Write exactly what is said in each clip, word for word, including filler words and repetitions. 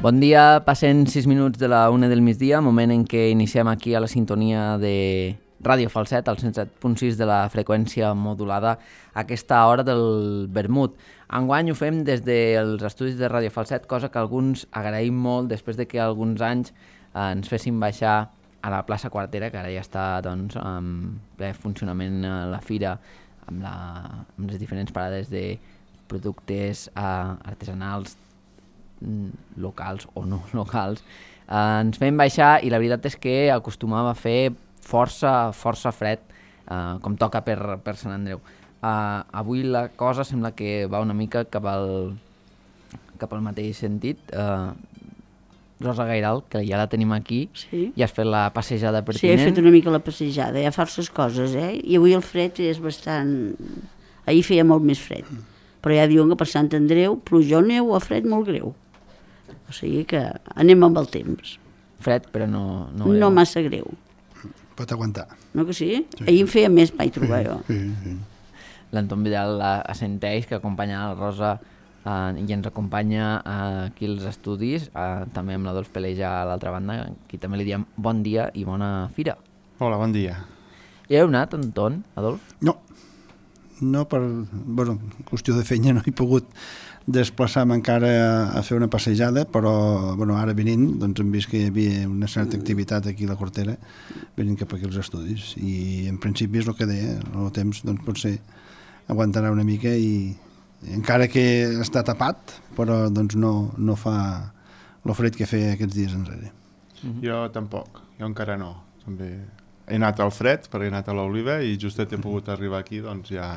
Bon dia, passen sis minuts de la una del migdia, moment en què iniciem aquí a la sintonia de Ràdio Falset, al cent set punt sis de la freqüència modulada, a aquesta hora del vermut. Enguany ho fem des dels estudis de Ràdio Falset, cosa que alguns agraïm molt després de que alguns anys eh, ens fessin baixar a la plaça Quartera, que ara ja està doncs, en ple funcionament a la fira, amb, la, amb les diferents parades de productes eh, artesanals, locals o no locals. Eh, ens fem baixar i la veritat és que acostumava a fer força, força fred, eh, com toca per, per Sant Andreu. Eh, avui la cosa sembla que va una mica cap al, cap al mateix sentit. Eh, Rosa Gairal, que ja la tenim aquí, sí. Ja has fet la passejada per Sí, Tinent. he fet una mica la passejada, hi ha forces coses, eh? I avui el fred és bastant... Ahir feia molt més fred, però ja diuen que per Sant Andreu, pluja o neu o fred molt greu. O sigui que anem amb el temps. Fred, però no... No, no massa greu. Pot aguantar. No que sí? sí. Ahir em feia més, vaig trobar jo. Sí, sí. L'Anton Vidal assenteix, que acompanya la Rosa eh, i ens acompanya eh, aquí als estudis, eh, també amb l'Adolf Peleja a l'altra banda, aquí també li diem bon dia i bona fira. Hola, bon dia. Hi heu anat, Anton, Adolf? No, no per... Bueno, qüestió de feina no he pogut desplaçar-me encara a, a fer una passejada, però bueno, ara venint doncs hem vist que hi havia una certa activitat aquí a la Cortera, venint cap aquí als estudis, i en principi és el que deia, el temps doncs potser aguantarà una mica i encara que està tapat, però doncs no, no fa el fred que feia aquests dies enrere. Mm-hmm. Jo tampoc, jo encara no. També he anat al fred, perquè he anat a l'Oliva i justet he pogut arribar aquí, doncs ja,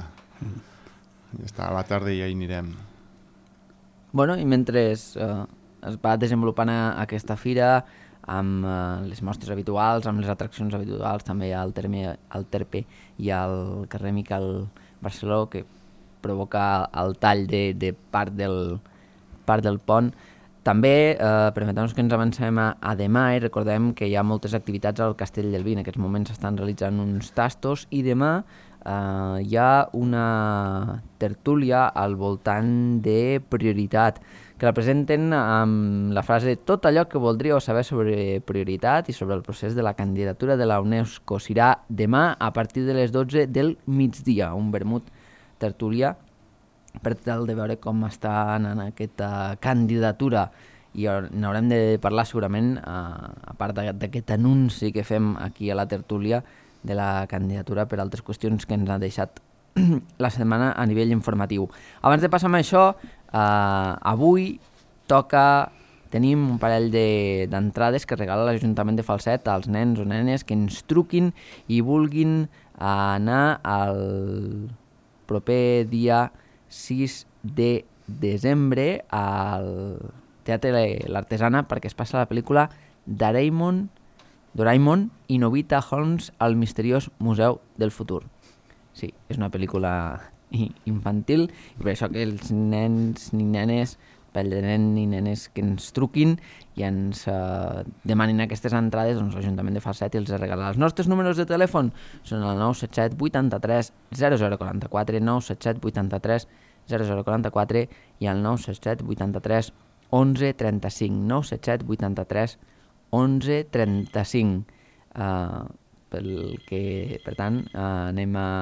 ja està, a la tarda ja hi anirem. Bueno, i mentre eh, es va desenvolupant aquesta fira amb eh, les mostres habituals, amb les atraccions habituals, també hi ha el, terme, el Terpe i el carrer Miquel Barceló, que provoca el tall de, de part, del, part del pont. També eh, permetem-nos que ens avancem a, a demà i recordem que hi ha moltes activitats al Castell del Vi. En aquests moments s'estan realitzant uns tastos i demà Uh, hi ha una tertúlia al voltant de prioritat, que la presenten amb la frase tot allò que voldríeu saber sobre prioritat i sobre el procés de la candidatura de la UNESCO. Serà demà a partir de les dotze del migdia, un vermut tertúlia per tal de veure com està anant aquesta candidatura, i n'haurem de parlar segurament, uh, a part d'aquest anunci que fem aquí a la tertúlia de la candidatura, per altres qüestions que ens ha deixat la setmana a nivell informatiu. Abans de passar amb això, eh, avui toca, tenim un parell d'entrades que regala l'Ajuntament de Falset als nens o nenes que ens truquin i vulguin anar al proper dia sis de desembre al Teatre L'Artesana, perquè es passa la pel·lícula Doraemon Doraemon i Nobita Holmes al misteriós Museu del Futur. Sí, és una pel·lícula infantil i per això que els nens ni nenes, pel de nen i nenes que ens truquin i ens eh, demanin aquestes entrades, doncs l'Ajuntament de Falset els regalarà. Els nostres números de telèfon són el nou set set vuitanta-tres zero zero quaranta-quatre, nou set set vuitanta-tres zero zero quaranta-quatre i el nou set set vuitanta-tres onze trenta-cinc, nou set set vuitanta-tres onze trenta-cinc. Uh, pel que, per tant, uh, anem a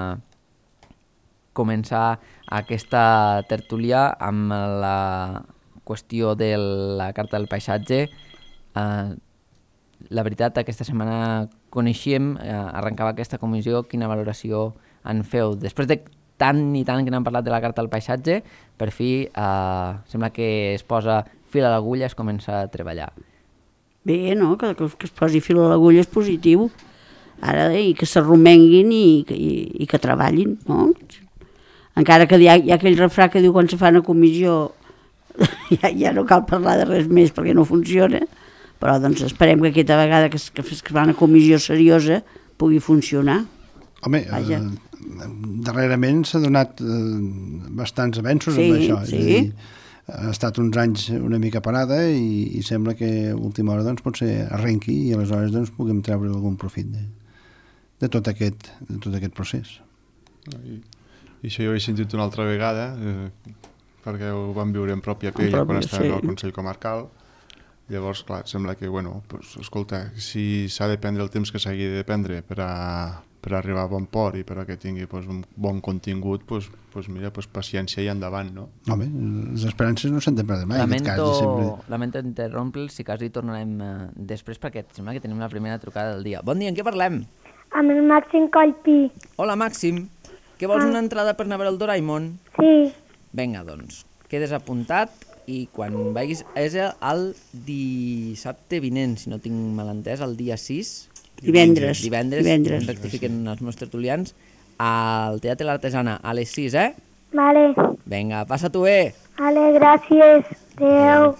començar aquesta tertúlia amb la qüestió de la Carta del Paisatge. Uh, la veritat, aquesta setmana coneixíem, uh, arrencava aquesta comissió, quina valoració en feu? Després de tant i tant que n'hem parlat de la Carta del Paisatge, per fi uh, sembla que es posa fil a l'agulla, es comença a treballar. Bé, no? Que, que es posi fil a l'agulla és positiu. Ara, i que s'arromenguin i, i, i que treballin, no? Encara que hi ha, hi ha aquell refrà que diu quan se fa una comissió ja, ja no cal parlar de res més perquè no funciona, però doncs esperem que aquesta vegada que es, que es fa una comissió seriosa pugui funcionar. Home, eh, darrerament s'ha donat eh, bastants avenços sí, amb això. Sí, és a dir, ha estat uns anys una mica parada i, i sembla que a última hora doncs, potser arrenqui i aleshores doncs, puguem treure algun profit de, de, tot aquest, de tot aquest procés. I, i això jo ho he sentit una altra vegada, eh, perquè ho vam viure en pròpia pell quan estàvem sí. al Consell Comarcal, Llavors, clar, sembla que, bueno, pues, escolta, si s'ha de prendre el temps que s'hagi de prendre per a, per a arribar a bon port i per a que tingui pues, un bon contingut, pues, pues mira, pues, paciència i endavant, no? Home, les esperances no s'han de perdre mai, Lamento, en aquest cas. Sempre... lamento interrompre'l, si quasi tornarem eh, després perquè sembla que tenim la primera trucada del dia. Bon dia, en què parlem? Amb el Màxim Collpí. Hola, Màxim. Que vols una entrada per anar a veure el Doraemon? Sí. Vinga, doncs, quedes apuntat i quan vagis... És el dissabte vinent, si no tinc mal entès, el dia sis. Divendres. Divendres, Divendres. rectifiquen els meus tertulians, al Teatre L'Artesana, a les sis, eh? Vale. Vinga, passa-t'ho bé. Vale, gràcies. Adéu.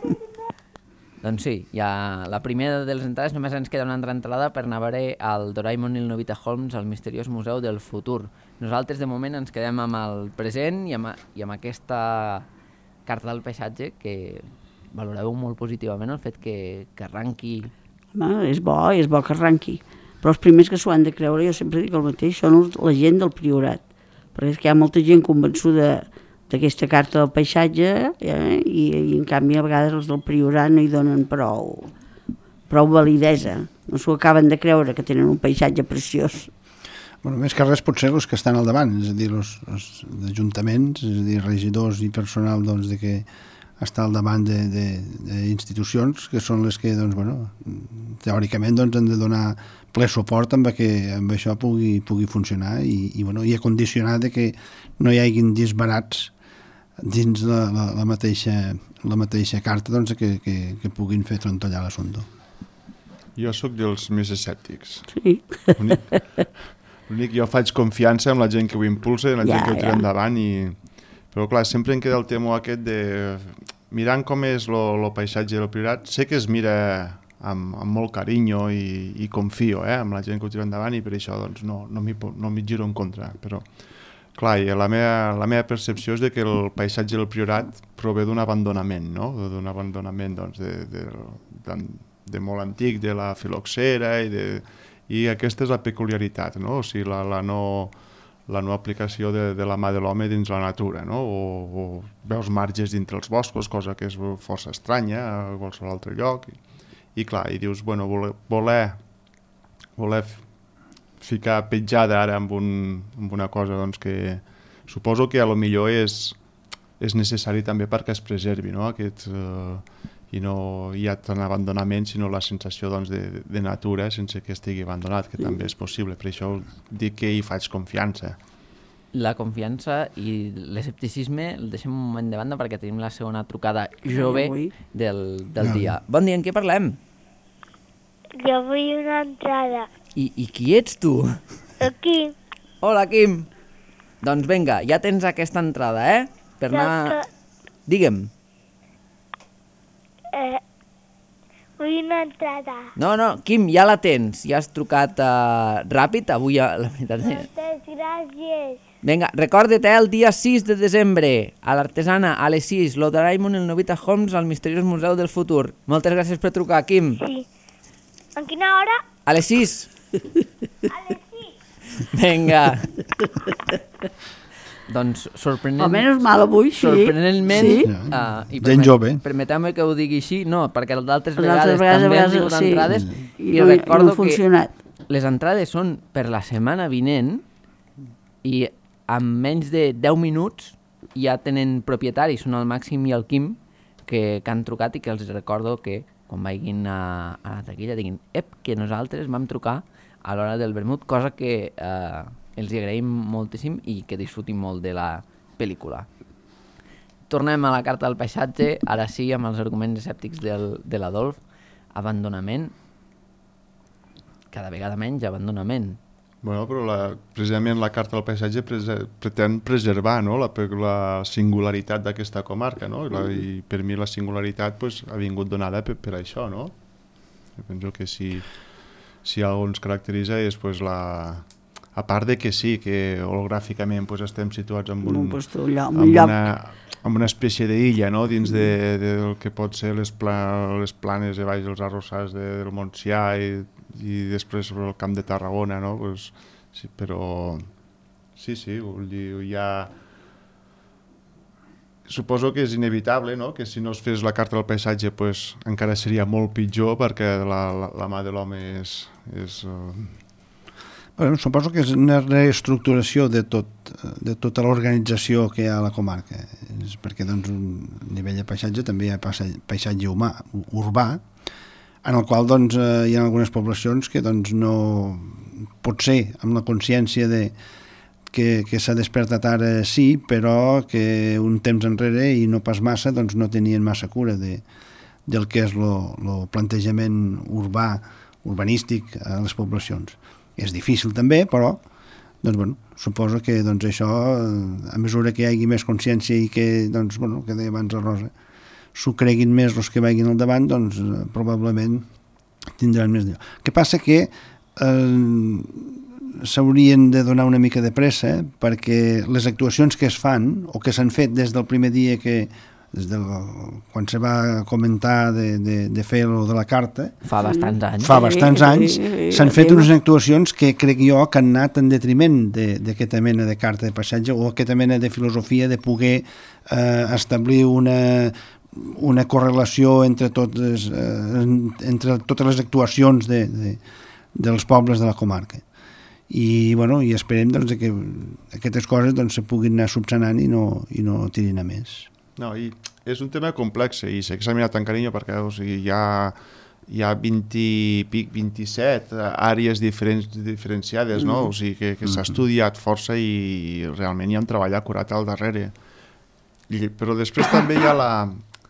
Doncs sí, ja la primera de les entrades només ens queda una altra entrada per anar a veure el Doraemon i el Novita Holmes al misteriós Museu del Futur. Nosaltres de moment ens quedem amb el present i amb, i amb aquesta carta del paisatge que valoreu molt positivament el fet que, que arranqui. Home, és bo, és bo que arranqui. Però els primers que s'ho han de creure, jo sempre dic el mateix, són els, la gent del Priorat. Perquè és que hi ha molta gent convençuda d'aquesta carta del paisatge eh? I, i en canvi a vegades els del Priorat no hi donen prou, prou validesa. No s'ho acaben de creure que tenen un paisatge preciós. Bueno, més que res potser els que estan al davant, és a dir, els, els ajuntaments, és a dir, regidors i personal doncs, de que està al davant d'institucions que són les que doncs, bueno, teòricament doncs, han de donar ple suport amb que amb això pugui, pugui funcionar i, i, bueno, i acondicionar de que no hi hagin disbarats dins la, la, la, mateixa, la mateixa carta doncs, que, que, que puguin fer trontollar l'assumpte. Jo sóc dels més escèptics. Sí. L'únic, jo faig confiança en la gent que ho impulsa, en la ja, gent que ho tira ja. endavant, i... però clar, sempre em queda el tema aquest de... Mirant com és el paisatge del Priorat, sé que es mira amb, amb molt carinyo i, i confio eh, amb la gent que ho tira endavant i per això doncs, no, no m'hi no giro en contra. Però clar, i la meva, la meva percepció és de que el paisatge del Priorat prové d'un abandonament, no? D'un abandonament doncs, de, de, de, de molt antic, de la filoxera i de... I aquesta és la peculiaritat, no? O sigui, la, la, no, la no aplicació de, de la mà de l'home dins la natura, no? O, o veus marges dintre els boscos, cosa que és força estranya a qualsevol altre lloc. I, i clar, i dius, bueno, voler, voler, voler ficar petjada ara amb, un, amb una cosa doncs, que suposo que a lo millor és, és necessari també perquè es preservi, no? Aquest... Eh, i no hi ha tant abandonament sinó la sensació doncs, de, de natura sense que estigui abandonat, que també és possible. Per això dic que hi faig confiança. La confiança i l'escepticisme el deixem un moment de banda perquè tenim la segona trucada jove del, del dia. Bon dia, en què parlem? Jo vull una entrada. I, i qui ets tu? Aquí. Hola, Quim. Doncs vinga, ja tens aquesta entrada, eh? Per anar... Digue'm. Eh, vull una entrada. No, no, Quim, ja la tens. Ja has trucat uh, ràpid. Avui, ja, la veritat... Moltes gràcies. Vinga, recorda't, eh, el dia sis de desembre, a l'Artesana, a les sis, lo Doraemon i el Novita Holmes al misteriós Museu del Futur. Moltes gràcies per trucar, Quim. Sí. En quina hora? A les sis. A les sis. Vinga. Doncs sorprenent... O menys mal avui, sí. Sorprenentment... Sí. Uh, i Gent jove. Permeteu-me que ho digui així, no, perquè d'altres Les vegades, altres vegades, també vegades, han sigut sí. entrades I, i no, recordo no ha funcionat. que les entrades són per la setmana vinent i en menys de deu minuts ja tenen propietaris, són el Màxim i el Quim, que, que han trucat i que els recordo que quan vagin a, a la taquilla diguin ep, que nosaltres vam trucar a l'hora del vermut, cosa que eh, els hi agraïm moltíssim i que disfrutin molt de la pel·lícula. Tornem a la carta del paisatge, ara sí, amb els arguments escèptics del, de l'Adolf. Abandonament, cada vegada menys abandonament. Bueno, però la, precisament la carta del paisatge prese, pretén preservar, no? la, la singularitat d'aquesta comarca, no? I, la, i per mi la singularitat pues, ha vingut donada per, per això, no? Jo penso que si, si algú ens caracteritza és pues, la... A part de que sí, que hologràficament pues, estem situats en, un, Un lloc, un en, lloc. una, en una espècie d'illa, no? Dins de, de, del que pot ser les, pla, les planes de baix dels arrossars de, del Montsià i, i després el camp de Tarragona, no? Pues, sí, però sí, sí, vull dir, hi ha... suposo que és inevitable, no?, que si no es fes la carta del paisatge pues, encara seria molt pitjor perquè la, la, la mà de l'home és... és uh... bueno, suposo que és una reestructuració de, tot, de tota l'organització que hi ha a la comarca, és perquè doncs, a nivell de paisatge també hi ha paisatge humà, urbà, en el qual doncs, hi ha algunes poblacions que doncs, no... potser amb la consciència de que, que s'ha despertat ara sí, però que un temps enrere i no pas massa doncs no tenien massa cura de, del que és el plantejament urbà, urbanístic a les poblacions. És difícil també, però doncs, bueno, suposo que doncs, això, a mesura que hi hagi més consciència i que, doncs, bueno, que deia abans la Rosa, s'ho creguin més els que vagin al davant, doncs probablement tindran més d'allò. El que passa que eh, s'haurien de donar una mica de pressa perquè les actuacions que es fan o que s'han fet des del primer dia que des de quan se va comentar de, de, de fer lo de la carta fa bastants anys fa bastants anys s'han fet unes actuacions que crec jo que han anat en detriment d'aquesta mena de carta de paisatge o aquesta mena de filosofia de poder eh, establir una una correlació entre totes eh, entre totes les actuacions de, de, dels pobles de la comarca. I, bueno, i esperem doncs, que aquestes coses doncs, se puguin anar subsanant i no, i no tirin a més. No, i és un tema complex i sé que s'ha mirat amb carinyo perquè o sigui, hi ha, hi ha vint i pic, vint-i-set àrees diferents, diferenciades, no? O sigui, que, que s'ha estudiat força i realment hi ha un treball acurat al darrere. I, però després també hi ha la,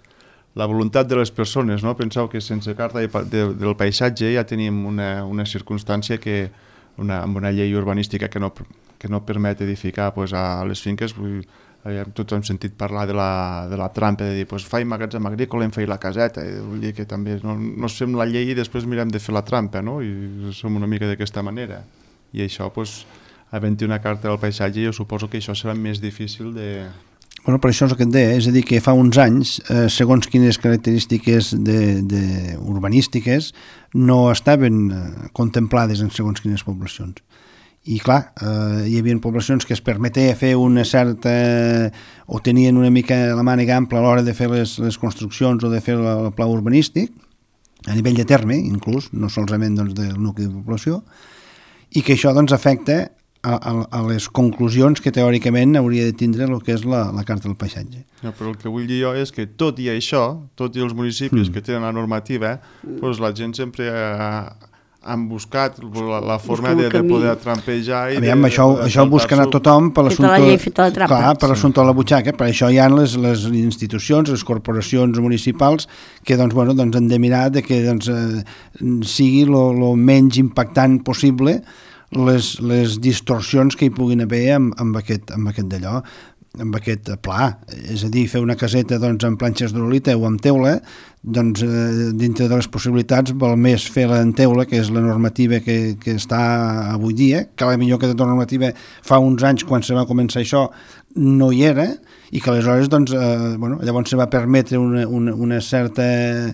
la voluntat de les persones, no? Penseu que sense carta de, de, del paisatge ja tenim una, una circumstància que Una, amb una llei urbanística que no, que no permet edificar pues, a les finques. Vull, tots hem sentit parlar de la, de la trampa, de dir, pues, faig magatzem agrícola, em faig la caseta, i vull dir que també no, no fem la llei i després mirem de fer la trampa, no? I som una mica d'aquesta manera. I això, pues, havent-hi una carta del paisatge, jo suposo que això serà més difícil de... Bueno, per això és el que et deia, és a dir, que fa uns anys, eh, segons quines característiques de, de urbanístiques, no estaven eh, contemplades en segons quines poblacions. I clar, eh, hi havia poblacions que es permetia fer una certa... o tenien una mica la màniga ampla a l'hora de fer les, les construccions o de fer el, el pla urbanístic, a nivell de terme, inclús, no solament doncs, del nucli de població, i que això doncs, afecta A, a, a les conclusions que teòricament hauria de tindre el que és la, la carta del paisatge. No, però el que vull dir jo és que tot i això, tot i els municipis mm. que tenen la normativa, doncs la gent sempre ha, han buscat la, la forma de, de poder trampejar i Aviam, de, això, de això ho busquen a tothom per l'assumpte de, de la butxaca, per això hi ha les, les institucions, les corporacions municipals que doncs, bueno, doncs han de mirar de que doncs, eh, sigui el menys impactant possible les, les distorsions que hi puguin haver amb, amb aquest, amb aquest d'allò, amb aquest pla. És a dir, fer una caseta doncs, amb planxes d'urolita o amb teula, doncs, eh, dintre de les possibilitats val més fer-la en teula, que és la normativa que, que està avui dia, que potser que aquesta normativa fa uns anys, quan se va començar això, no hi era, i que aleshores doncs, eh, bueno, llavors se va permetre una, una, una certa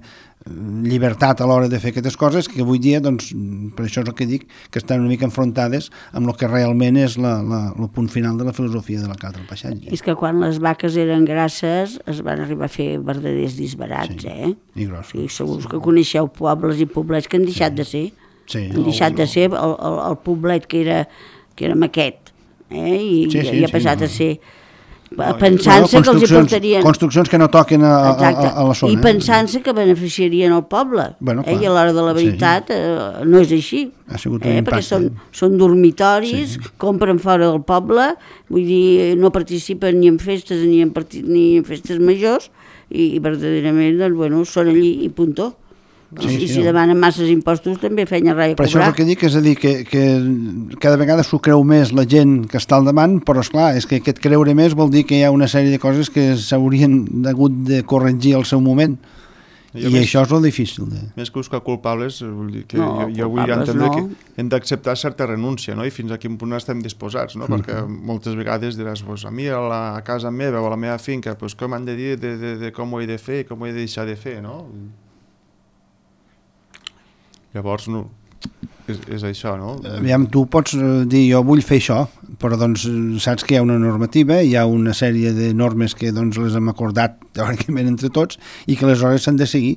llibertat a l'hora de fer aquestes coses que avui dia, doncs, per això és el que dic, que estan una mica enfrontades amb el que realment és la, la, el punt final de la filosofia de la carta del paisatge. És que quan les vaques eren grasses es van arribar a fer verdaders disbarats, sí, eh? I grossos. Sí, segur que coneixeu pobles i poblets que han deixat sí. de ser. Sí. Han deixat de ser el, el, el poblet que era, que era maquet, eh? I, sí, sí, i ha passat sí, no. a ser... pensant-se que els hi portarien... Construccions que no toquen a, a, a la zona. I pensant-se que beneficiarien el poble. Bueno, eh? I a l'hora de la veritat sí. eh, no és així. Ha sigut un eh? impacte. Perquè són, són dormitoris, sí. compren fora del poble, vull dir, no participen ni en festes ni en, partit, ni en festes majors, i, i verdaderament, doncs, bueno, són allí i puntó. Sí, I sí, si no. demanen masses impostos també feina rai a per cobrar. Això és el que dic, és a dir, que, que cada vegada s'ho creu més la gent que està al davant, però esclar, és que aquest creure més vol dir que hi ha una sèrie de coses que s'haurien hagut de corregir al seu moment. I, I més, això és el difícil. De... Més que buscar culpables, vull dir que no, jo, jo vull entendre no. que hem d'acceptar certa renúncia, no? I fins a quin punt estem disposats, no? Mm. Perquè moltes vegades diràs, pues, a mi a la a casa meva o a la meva finca, pues, com han de dir de, de, de com ho he de fer i com ho he de deixar de fer, no? Llavors, no, és, és això, no? Aviam, tu pots dir, jo vull fer això, però doncs saps que hi ha una normativa, hi ha una sèrie de normes que doncs les hem acordat teòricament entre tots i que aleshores s'han de seguir,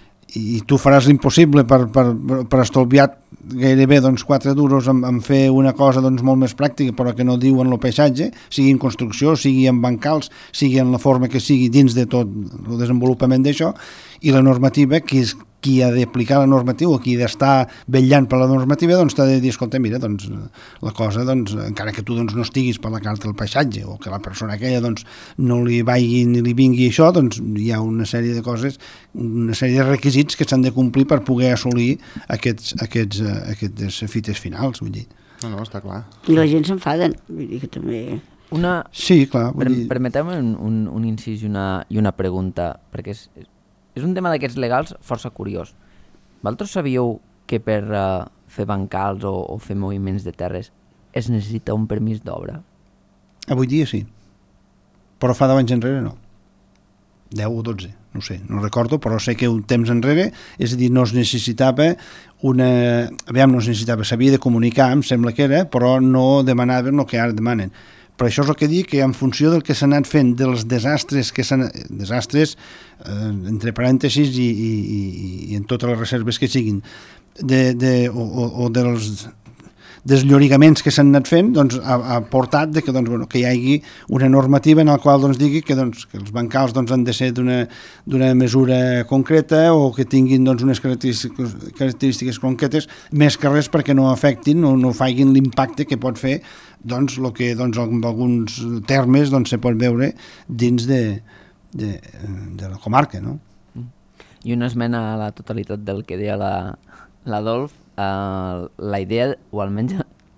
i tu faràs l'impossible per, per, per estalviar gairebé doncs, quatre duros en, en fer una cosa doncs, molt més pràctica però que no diuen el paisatge, sigui en construcció, sigui en bancals, sigui en la forma que sigui dins de tot el desenvolupament d'això, i la normativa, qui, és, qui ha d'aplicar la normativa o qui ha d'estar vetllant per la normativa, doncs t'ha de dir, escolta, mira, doncs, la cosa, doncs, encara que tu doncs, no estiguis per la carta del paisatge o que la persona aquella doncs, no li vagi ni li vingui això, doncs hi ha una sèrie de coses, una sèrie de requisits que s'han de complir per poder assolir aquests, aquests, aquestes fites finals, vull dir. No, no, està clar. I la gent s'enfaden, vull dir que també... Una... Sí, clar. Vull Per, dir... Permeteu-me un, un, un incís i una, i una pregunta, perquè és, és un tema d'aquests legals força curiós. Vosaltres sabíeu que per uh, fer bancals o, o fer moviments de terres es necessita un permís d'obra? Avui dia sí, però fa deu anys enrere no. deu o dotze, no sé, no recordo, però sé que un temps enrere, és a dir, no es necessitava una... Aviam, no es necessitava, s'havia de comunicar, em sembla que era, però no demanaven el que ara demanen. Però això és el que dic, que en funció del que s'ha anat fent, dels desastres, que s'han desastres, eh, entre parèntesis, i, i, i, i en totes les reserves que siguin, de, de, o, o, o dels desllorigaments que s'han anat fent, doncs, ha, ha portat de que, doncs, bueno, que hi hagi una normativa en la qual doncs, digui que, doncs, que els bancals doncs, han de ser d'una mesura concreta o que tinguin doncs, unes característiques, característiques concretes, més que res perquè no afectin o no facin l'impacte que pot fer doncs, el que doncs, en alguns termes doncs, se pot veure dins de, de, de la comarca, no? I una esmena a la totalitat del que deia l'Adolf, Uh, la idea, o almenys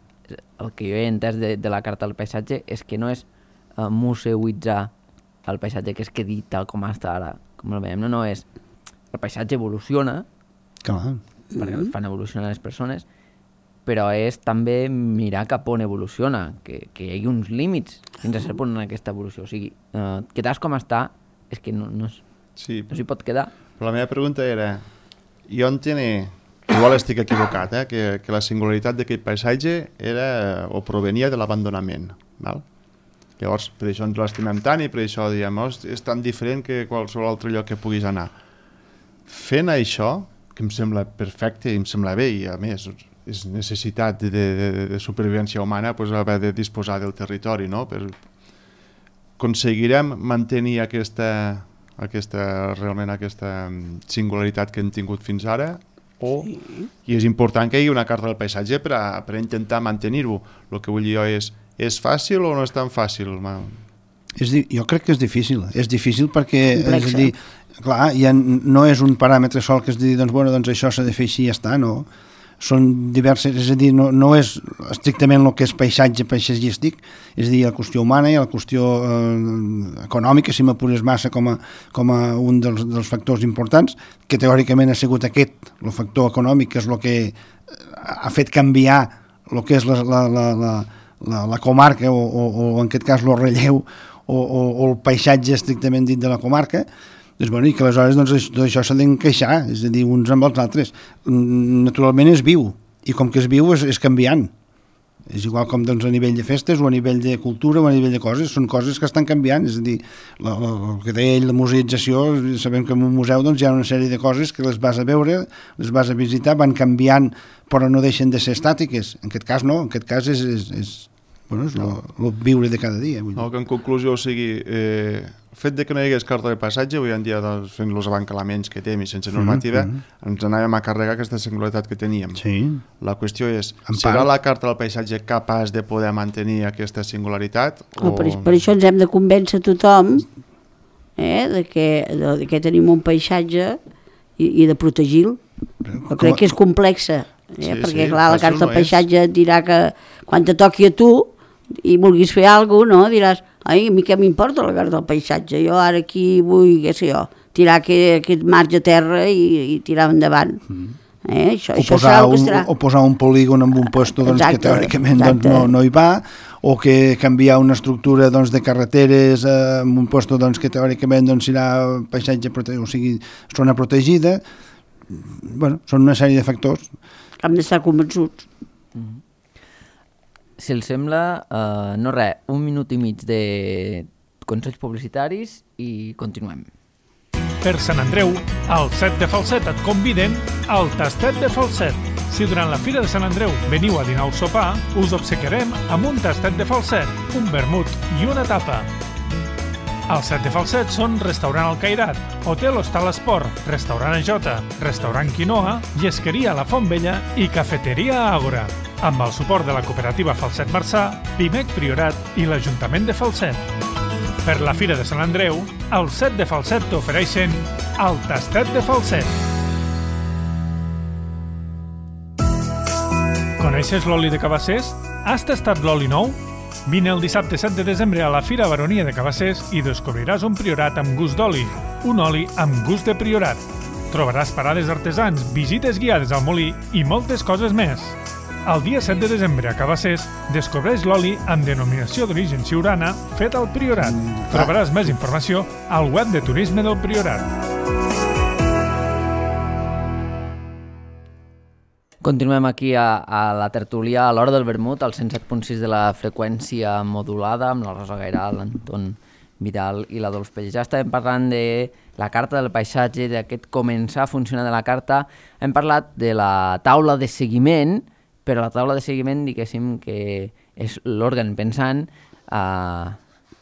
el que jo he entès de, de la carta del paisatge, és que no és uh, museuitzar el paisatge, que és que dir tal com està ara, com el veiem, no, no és el paisatge evoluciona, clar, perquè el fan evolucionar les persones, però és també mirar cap on evoluciona, que, que hi hagi uns límits fins a cert punt en aquesta evolució, o sigui, uh, quedar com està és que no, no, sí, no s'hi pot quedar. Però la meva pregunta era, jo entenc, igual estic equivocat, eh? que, que la singularitat d'aquell paisatge era o provenia de l'abandonament. Llavors, per això ens l'estimem tant i per això diem, oh, és tan diferent que qualsevol altre lloc que puguis anar. Fent això, que em sembla perfecte i em sembla bé, i a més és necessitat de, de, de supervivència humana, pues, haver de disposar del territori, no? Per... Aconseguirem mantenir aquesta, aquesta, realment aquesta singularitat que hem tingut fins ara, o, sí. I és important que hi hagi una carta del paisatge per a, per a intentar mantenir-ho. El que vull dir jo és, és fàcil o no és tan fàcil? És, jo crec que és difícil. És difícil perquè, és a dir, clar, ja no és un paràmetre sol que es digui, doncs, bueno, doncs això s'ha de fer així i ja està, no? Són diverses, és a dir, no, no és estrictament el que és paisatge paisatgístic, és a dir, la qüestió humana i la qüestió eh, econòmica, si m'apures massa com a, com a un dels, dels factors importants, que teòricament ha sigut aquest, el factor econòmic, que és el que ha fet canviar el que és la, la, la, la, la, la comarca o, o, o en aquest cas el relleu o, o, o el paisatge estrictament dit de la comarca. Doncs, bueno, i que aleshores doncs, tot això s'ha d'encaixar, és a dir, uns amb els altres. Naturalment és viu, i com que és viu és, és canviant. És igual com doncs, a nivell de festes o a nivell de cultura o a nivell de coses, són coses que estan canviant, és a dir, la, la, el que deia ell, la museïtzació, sabem que en un museu doncs, hi ha una sèrie de coses que les vas a veure, les vas a visitar, van canviant, però no deixen de ser estàtiques. En aquest cas no, en aquest cas és, és, és, bueno, és no. el, el viure de cada dia. Vull dir. No, que en conclusió, o sigui, eh, el fet de que no hi hagués carta de paisatge, avui en dia doncs, fent els abancalaments que tem i sense normativa, mm-hmm. ens anàvem a carregar aquesta singularitat que teníem. Sí. La qüestió és, en serà part... la carta del paisatge capaç de poder mantenir aquesta singularitat? No, o... per, per això ens hem de convèncer tothom eh, de, que, de, de que tenim un paisatge i, i de protegir-lo. Jo crec que és complexa, eh, sí, perquè sí, clar, la carta del no paisatge et dirà que quan te toqui a tu i vulguis fer alguna cosa, no? Diràs, ai, a mi què m'importa la carta del paisatge? Jo ara aquí vull, què sé jo, tirar aquest, aquest marge a terra i, i tirar endavant. Mm. Eh? Això, o, això posar serà un, el que serà. o posar un polígon en un puesto doncs, exacte, que teòricament doncs, exacte. no, no hi va, o que canviar una estructura doncs, de carreteres eh, en un puesto doncs, que teòricament doncs, serà paisatge protegit, o sigui, zona protegida. Bueno, són una sèrie de factors. Hem d'estar convençuts. Mm-hmm. si els sembla, eh, no res, un minut i mig de consells publicitaris i continuem. Per Sant Andreu, al set de Falset et conviden al tastet de Falset. Si durant la Fira de Sant Andreu veniu a dinar o sopar, us obsequiarem amb un tastet de Falset, un vermut i una tapa. Al set de Falset són Restaurant El Cairat, Hotel Hostal Esport, Restaurant Jota, Restaurant Quinoa, Llesqueria La Font Vella i Cafeteria Àgora, amb el suport de la cooperativa Falset Marçà, Pimec Priorat i l'Ajuntament de Falset. Per la Fira de Sant Andreu, al set de Falset t'ofereixen el tastet de Falset. Coneixes l'oli de Cabassers? Has tastat l'oli nou? Vine el dissabte set de desembre a la Fira Baronia de Cabassers i descobriràs un priorat amb gust d'oli, un oli amb gust de priorat. Trobaràs parades d'artesans, visites guiades al molí i moltes coses més. El dia set de desembre a Cabassers descobreix l'oli amb denominació d'origen siurana fet al Priorat. Trobaràs més informació al web de Turisme del Priorat. Continuem aquí a, a la tertúlia a l'hora del vermut, al cent set punt sis de la freqüència modulada, amb la Rosa Gairal, l'Anton Vidal i l'Adolf Pell. Ja estàvem parlant de la carta del paisatge, d'aquest començar a funcionar de la carta. Hem parlat de la taula de seguiment, però la taula de seguiment, diguéssim, que és l'òrgan pensant, eh,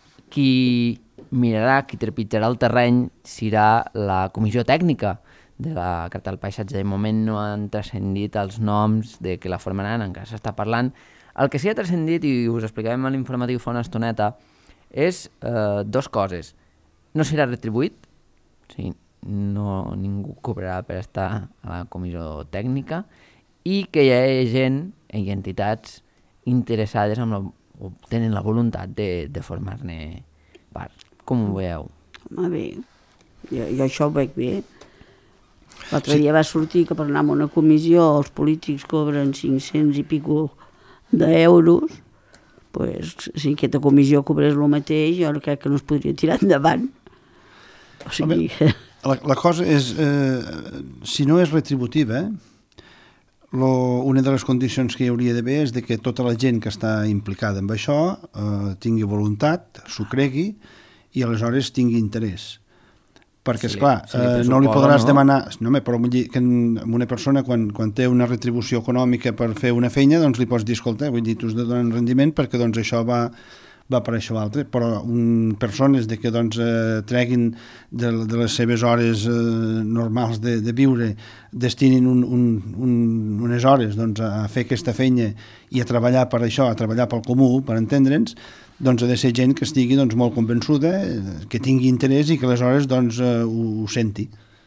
qui mirarà, qui trepitjarà el terreny, serà la comissió tècnica de la Carta del Paisatge. De moment no han transcendit els noms de que la formaran, encara s'està parlant. El que sí ha transcendit, i us explicàvem a l'informatiu fa una estoneta, és eh, dos coses. No serà retribuït, o sigui, no, ningú cobrarà per estar a la comissió tècnica, i que hi ha gent i entitats interessades amb la, o tenen la voluntat de, de formar-ne part. Com ho veieu? Home, bé, jo, jo això ho veig bé. L'altre sí. dia va sortir que per anar a una comissió els polítics cobren cinc-cents i pico d'euros, pues, si aquesta comissió cobrés el mateix, jo crec que no es podria tirar endavant. O sigui... Home, la, la cosa és, eh, si no és retributiva, eh, Lo, una de les condicions que hi hauria d'haver és de que tota la gent que està implicada en això eh, tingui voluntat, s'ho cregui i aleshores tingui interès. Perquè, sí, esclar, sí, eh, no li podràs no? demanar... No, però vull dir que una persona quan, quan té una retribució econòmica per fer una feina, doncs li pots dir, escolta, vull dir, tu has de donar rendiment perquè doncs això va... va per això l'altre, però un, persones de que doncs, eh, treguin de, de les seves hores eh, normals de, de viure, destinin un, un, un, unes hores doncs, a fer aquesta feina i a treballar per això, a treballar pel comú, per entendre'ns, doncs ha de ser gent que estigui doncs, molt convençuda, que tingui interès i que aleshores doncs, eh, ho, ho senti.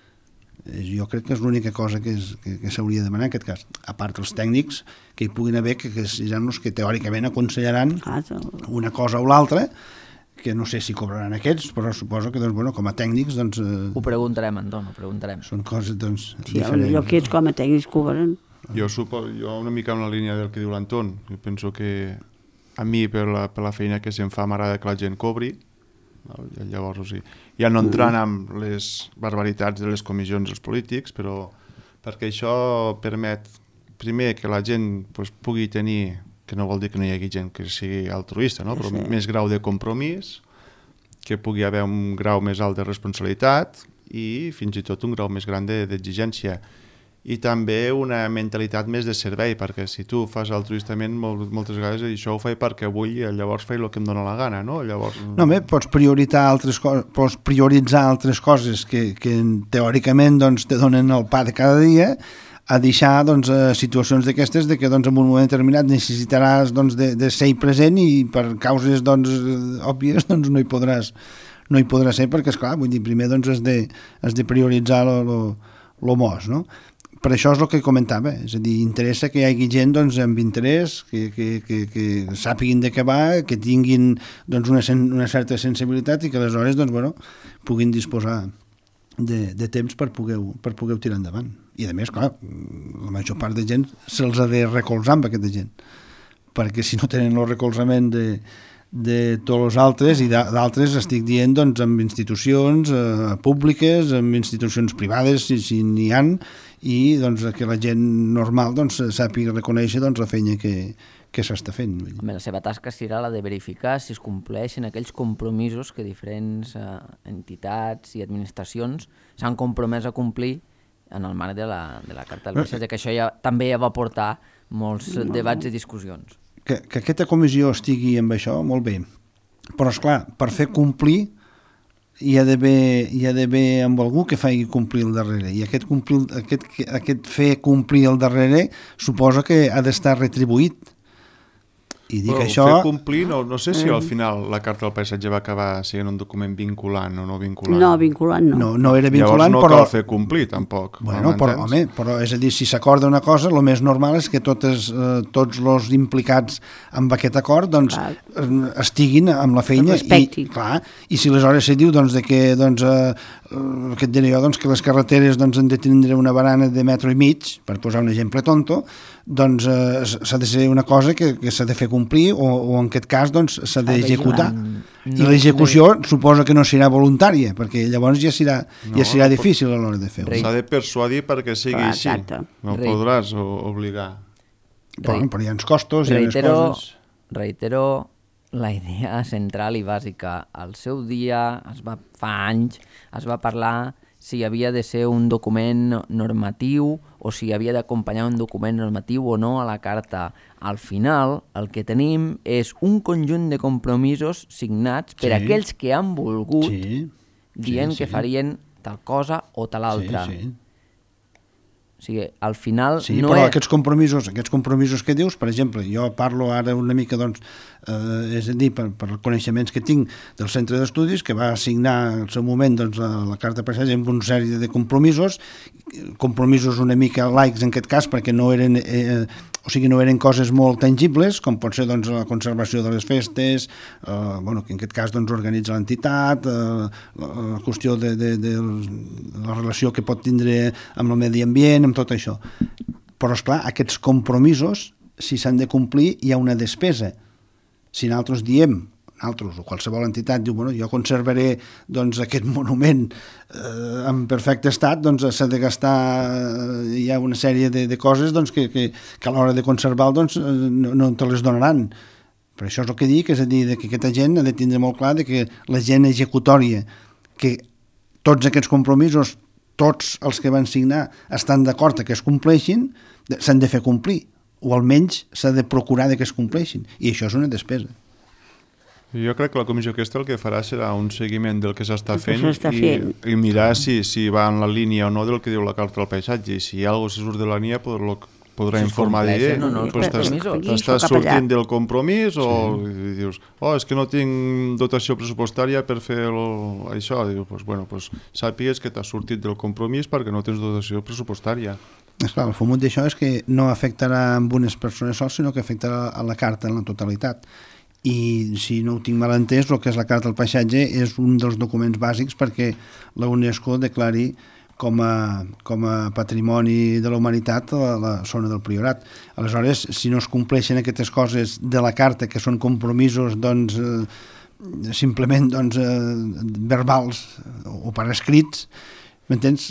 Jo crec que és l'única cosa que, és, que, que s'hauria de demanar en aquest cas. A part els tècnics que hi puguin haver, que, que seran els que teòricament aconsellaran una cosa o l'altra, que no sé si cobraran aquests, però suposo que doncs, bueno, com a tècnics... Doncs, eh, ho preguntarem, Anton, ho preguntarem. Són coses doncs, sí, diferents. Jo aquests com a tècnics cobren. Jo, suposo, jo una mica en la línia del que diu l'Anton, jo penso que a mi per la, per la feina que se'm fa m'agrada que la gent cobri. I llavors, o sigui, ja no entrant amb les barbaritats de les comissions dels polítics, però perquè això permet primer que la gent pues, pugui tenir, que no vol dir que no hi hagi gent que sigui altruista, no? Però sí. Més grau de compromís, que pugui haver un grau més alt de responsabilitat i fins i tot un grau més gran d'exigència. I també una mentalitat més de servei, perquè si tu fas altruistament moltes vegades això ho faig perquè vull i llavors faig el que em dóna la gana, no? Llavors... No, bé, pots prioritzar altres coses, pots prioritzar altres coses que, que teòricament doncs, te donen el pa de cada dia, a deixar doncs, situacions d'aquestes de que doncs, en un moment determinat necessitaràs doncs, de, de ser present i per causes doncs, òbvies doncs, no hi podràs no hi podrà ser perquè, esclar, vull dir, primer doncs, has, de, has de prioritzar lo, lo, lo mos, no? Per això és el que comentava, és a dir, interessa que hi hagi gent doncs, amb interès, que, que, que, que sàpiguin de què va, que tinguin doncs, una, una certa sensibilitat i que aleshores doncs, bueno, puguin disposar de, de temps per poder, per poder tirar endavant. I a més, clar, la major part de gent se'ls ha de recolzar amb aquesta gent, perquè si no tenen el recolzament de, de tots els altres, i d'altres estic dient doncs, amb institucions eh, públiques, amb institucions privades, si, si n'hi ha, i doncs, que la gent normal doncs, sàpiga reconèixer doncs, la feina que, què s'està fent. Vull dir. Home, la seva tasca serà la de verificar si es compleixen aquells compromisos que diferents eh, entitats i administracions s'han compromès a complir en el marc de la, de la Carta del Paisatge, que això ja també ja va portar molts debats i discussions. Que, que aquesta comissió estigui amb això, molt bé. Però, esclar, per fer complir hi ha d'haver hi ha d'haver amb algú que faci complir el darrere. I aquest, complir, aquest, aquest fer complir el darrere suposa que ha d'estar retribuït. I dic Però això... fer complir, no, no sé si al final la Carta del Paisatge va acabar sent un document vinculant o no vinculant. No, vinculant no. No, no era vinculant, Llavors no però... cal fer complir, tampoc. Bueno, però, home, però és a dir, si s'acorda una cosa, el més normal és que totes, eh, tots els implicats amb aquest acord doncs, eh, estiguin amb la feina. I, clar, i si aleshores se diu doncs, de que, doncs, eh, que et diré jo, doncs, que les carreteres doncs, han de tindre una barana de metro i mig, per posar un exemple tonto, doncs eh, s'ha de ser una cosa que, que s'ha de fer complir o, o en aquest cas doncs, s'ha d'executar. No, I l'execució bé. Suposa que no serà voluntària, perquè llavors ja serà, no, ja serà difícil a l'hora de fer-ho. S'ha de persuadir perquè sigui ah, així. No Re... podràs obligar. Bueno, però hi ha uns costos, hi ha unes coses... Reitero la idea central i bàsica. Al seu dia, es va, fa anys, es va parlar si havia de ser un document normatiu o si havia d'acompanyar un document normatiu o no a la carta. Al final, el que tenim és un conjunt de compromisos signats per sí. aquells que han volgut sí. dient sí, sí. que farien tal cosa o tal altra. Sí, sí. O sigui, al final... Sí, no però és... aquests compromisos, aquests compromisos que dius, per exemple, jo parlo ara una mica, doncs, eh, és a dir, per, per coneixements que tinc del centre d'estudis, que va signar al seu moment doncs, la Carta de Paisatge amb una sèrie de compromisos, compromisos una mica laics en aquest cas, perquè no eren... Eh, o sigui, no eren coses molt tangibles, com pot ser doncs, la conservació de les festes, eh, bueno, que en aquest cas doncs, organitza l'entitat, eh, la, la qüestió de, de, de la relació que pot tindre amb el medi ambient, amb tot això. Però, esclar, aquests compromisos, si s'han de complir, hi ha una despesa. Si nosaltres diem, nosaltres o qualsevol entitat diu, bueno, jo conservaré doncs, aquest monument eh, en perfecte estat, doncs s'ha de gastar, eh, hi ha una sèrie de, de coses doncs, que, que, que a l'hora de conservar-lo doncs, no, no te les donaran. Per això és el que dic, és a dir, que aquesta gent ha de tindre molt clar de que la gent executòria, que tots aquests compromisos, tots els que van signar estan d'acord que es compleixin, s'han de fer complir, o almenys s'ha de procurar que es compleixin, i això és una despesa. Jo crec que la comissió aquesta el que farà serà un seguiment del que s'està fent, fent. I, i mirar si, si va en la línia o no del que diu la Carta del Paisatge, i si hi ha alguna cosa que surt de la línia podrà, podrà si informar d'ell. No, no, pues estàs, estàs sortint del compromís o sí. dius, oh, és que no tinc dotació pressupostària per fer el, això. Dius, pues, bueno, pues, sàpigues que t'has sortit del compromís perquè no tens dotació pressupostària. Esclar, el fumut d'això és que no afectarà amb unes persones sols, sinó que afectarà a la carta en la totalitat. I si no ho tinc mal entès, el que és la Carta del Paisatge és un dels documents bàsics perquè la UNESCO declari com a, com a patrimoni de la humanitat la, la zona del Priorat. Aleshores, si no es compleixen aquestes coses de la Carta, que són compromisos doncs, eh, simplement doncs, eh, verbals o per escrits, m'entens?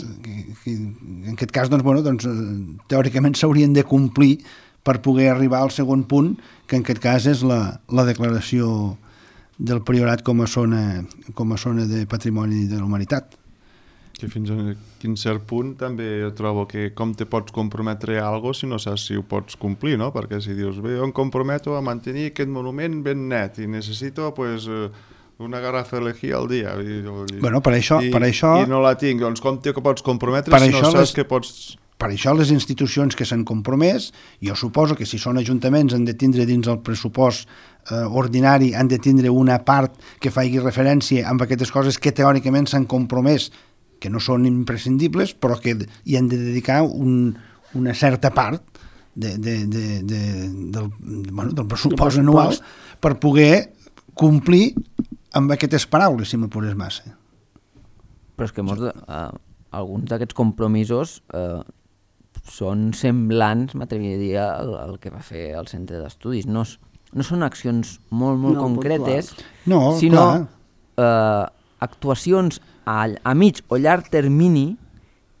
En aquest cas, doncs, bueno, doncs, teòricament s'haurien de complir per poder arribar al segon punt, que en aquest cas és la, la declaració del Priorat com a zona, com a zona de patrimoni de la humanitat. Que fins a quin cert punt també jo trobo que com te pots comprometre a alguna cosa si no saps si ho pots complir, no? Perquè si dius, bé, jo em comprometo a mantenir aquest monument ben net i necessito, pues, una garrafa de lejía al dia. I, bueno, per això, i, per això... I no la tinc, doncs com te pots comprometre si no saps les... que pots... Per això les institucions que s'han compromès, jo suposo que si són ajuntaments han de tindre dins el pressupost eh, ordinari, han de tindre una part que faci referència amb aquestes coses que teòricament s'han compromès, que no són imprescindibles, però que hi han de dedicar un, una certa part de, de, de, de, del, bueno, del pressupost anual per poder complir amb aquestes paraules, si m'apures massa. Però és que molts de, uh, alguns d'aquests compromisos uh, són semblants, m'atreviria a dir, el que va fer el centre d'estudis. No, no són accions molt, molt no, concretes, no, sinó eh, actuacions a, a mig o llarg termini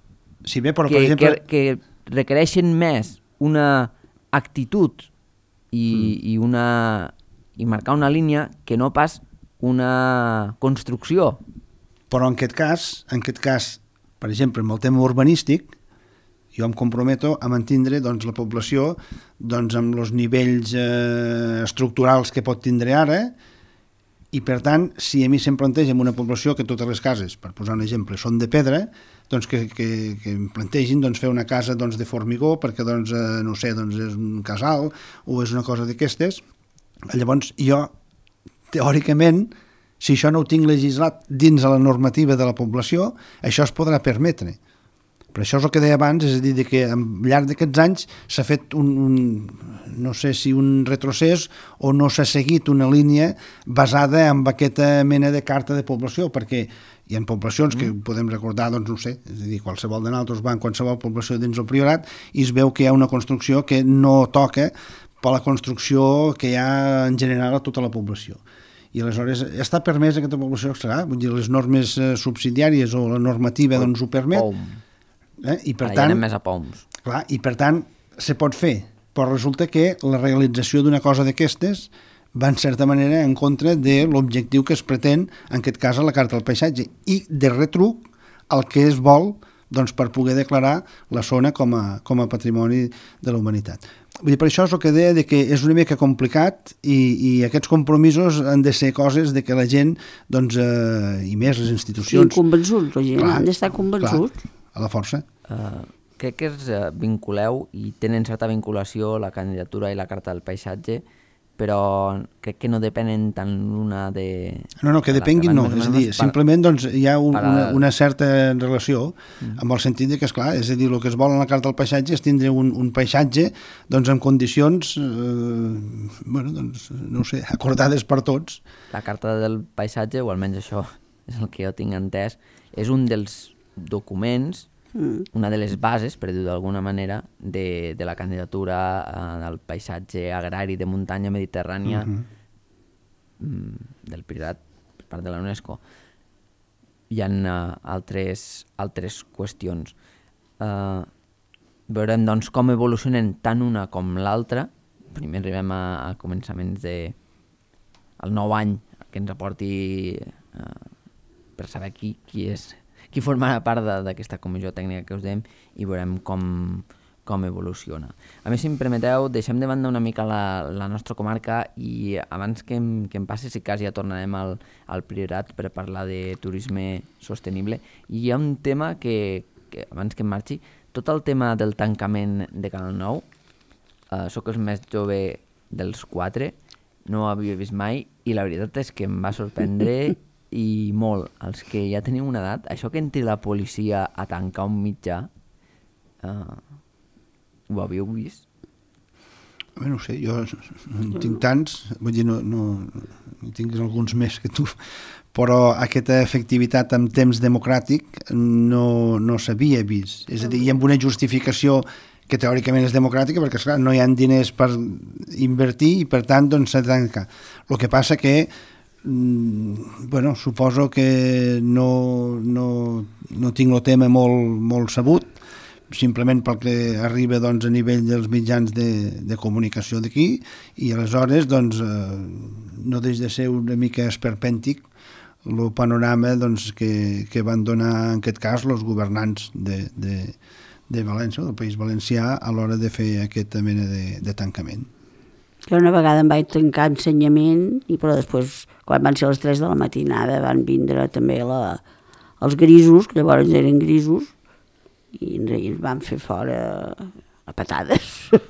sí, bé, però, que, per exemple... que, que requereixen més una actitud i, mm. i, una, i marcar una línia que no pas una construcció. Però en aquest cas, en aquest cas, per exemple, amb el tema urbanístic, jo em comprometo a mantindre doncs, la població doncs, amb els nivells eh, estructurals que pot tindre ara, i per tant, si a mi se'm planteja una població que totes les cases, per posar un exemple, són de pedra, doncs que, que, que em plantegin doncs, fer una casa doncs, de formigó perquè doncs, eh, no sé, doncs, és un casal o és una cosa d'aquestes. Llavors jo, teòricament, si això no ho tinc legislat dins de la normativa de la població, això es podrà permetre. Però això és el que deia abans, és a dir, que al llarg d'aquests anys s'ha fet un, un, no sé si un retrocés o no s'ha seguit una línia basada en aquesta mena de carta de població, perquè hi ha poblacions que podem recordar, doncs no sé, és a dir, qualsevol de nosaltres va en qualsevol població dins el Priorat i es veu que hi ha una construcció que no toca per la construcció que hi ha en general a tota la població. I aleshores està permès aquesta població extra, vull dir, les normes subsidiàries o la normativa doncs ho permet. Eh? I per tant, més a poms. Clar, i per tant se pot fer, però resulta que la realització d'una cosa d'aquestes va en certa manera en contra de l'objectiu que es pretén, en aquest cas a la Carta del Paisatge, i de retruc el que es vol doncs, per poder declarar la zona com a, com a patrimoni de la humanitat. Vull dir, per això és el que deia de que és una mica complicat i, i aquests compromisos han de ser coses de que la gent, doncs, eh, i més les institucions... Sí, convençuts, la gent, clar, han d'estar convençuts. Clar, a la força. Uh, crec que es uh, vinculeu i tenen certa vinculació la candidatura i la Carta del Paisatge, però crec que no depenen tant l'una de... No, no, que depenguin no, és a dir, simplement doncs, hi ha un, una, una certa relació mm. amb el sentit de que, esclar, és a dir, el que es vol en la Carta del Paisatge és tindre un, un paisatge doncs, en condicions, eh, bueno, doncs, no ho sé, acordades per tots. La Carta del Paisatge, o almenys això és el que jo tinc entès, és un dels documents, mm. una de les bases, per dir-ho d'alguna manera, de, de la candidatura uh, del paisatge agrari de muntanya mediterrània mm-hmm. mm, del Priorat per part de la UNESCO. Hi ha uh, altres, altres qüestions. Uh, veurem doncs, com evolucionen tant una com l'altra. Primer arribem a, a començaments de el nou any que ens aporti uh, per saber qui, qui és qui formarà part d'aquesta comissió tècnica que us dèiem i veurem com, com evoluciona. A més, si em permeteu, deixem de banda una mica la, la nostra comarca i abans que em, que em passi, si cas ja tornarem al, al Priorat per parlar de turisme sostenible. I hi ha un tema que, que abans que em marxi, tot el tema del tancament de Canal nou, eh, soc el més jove dels quatre, no ho havia vist mai i la veritat és que em va sorprendre i molt, els que ja teniu una edat, això que entri la policia a tancar un mitjà, uh, ho havíeu vist? Bé, no sé, jo no en tinc tants, vull dir, no, no, no tinc alguns més que tu, però aquesta efectivitat en temps democràtic no, no s'havia vist. És a dir, i amb una justificació que teòricament és democràtica, perquè, esclar, no hi ha diners per invertir i, per tant, doncs s'ha de tancar. El que passa que bueno, suposo que no, no, no tinc el tema molt, molt sabut, simplement pel que arriba doncs, a nivell dels mitjans de, de comunicació d'aquí, i aleshores doncs, eh, no deix de ser una mica esperpèntic el panorama doncs, que, que van donar en aquest cas els governants de, de, de València, del País Valencià, a l'hora de fer aquesta mena de, de tancament. Jo una vegada em vaig tancar ensenyament, i però després, quan van ser les tres de la matinada, van vindre també la, els grisos, que llavors eren grisos, i ens van fer fora a patades.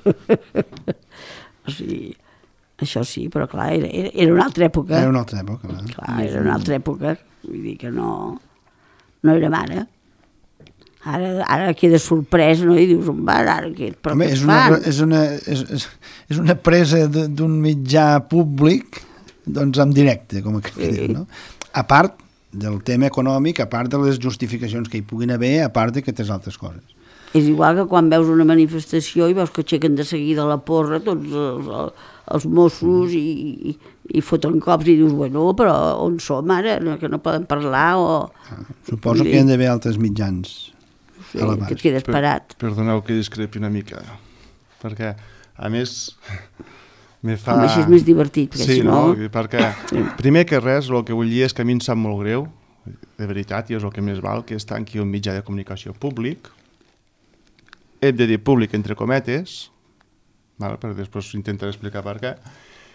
O sigui, això sí, però clar, era, era una altra època. Era una altra època, clar. Clar, era una altra època, vull dir que no, no érem ara. Ara, ara queda sorprès, no? I dius, on vas, ara què, però Home, què és, fan? una, és, una, és, és una presa d'un mitjà públic doncs en directe, com que sí. Dius, no? A part del tema econòmic, a part de les justificacions que hi puguin haver, a part d'aquestes altres coses. És igual que quan veus una manifestació i veus que aixequen de seguida la porra tots els, els Mossos mm. i, i, i foten cops i dius, bueno, però on som ara? Que no poden parlar o... Ah, suposo que hi han d'haver altres mitjans. Sí, que et quedes parat. Per, perdoneu que discrepi una mica, perquè, a més, me fa... Home, així és més divertit, perquè sí, si no... no? Perquè, primer que res, el que vull dir és que a mi em sap molt greu, de veritat, i és el que més val, que es tanqui un mitjà de comunicació públic. Hem de dir públic entre cometes, val? Perquè després intentaré explicar per què.